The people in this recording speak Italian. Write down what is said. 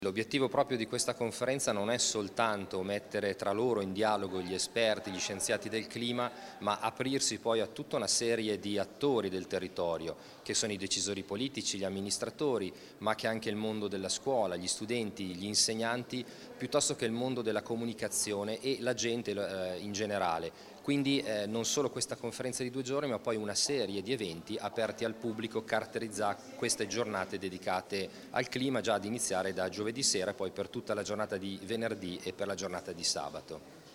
L'obiettivo proprio di questa conferenza non è soltanto mettere tra loro in dialogo gli esperti, gli scienziati del clima, ma aprirsi poi a tutta una serie di attori del territorio, che sono i decisori politici, gli amministratori, ma che anche il mondo della scuola, gli studenti, gli insegnanti, piuttosto che il mondo della comunicazione e la gente in generale. Quindi non solo questa conferenza di 2 giorni, ma poi una serie di eventi aperti al pubblico caratterizza queste giornate dedicate al clima, già ad iniziare da giovedì sera e poi per tutta la giornata di venerdì e per la giornata di sabato.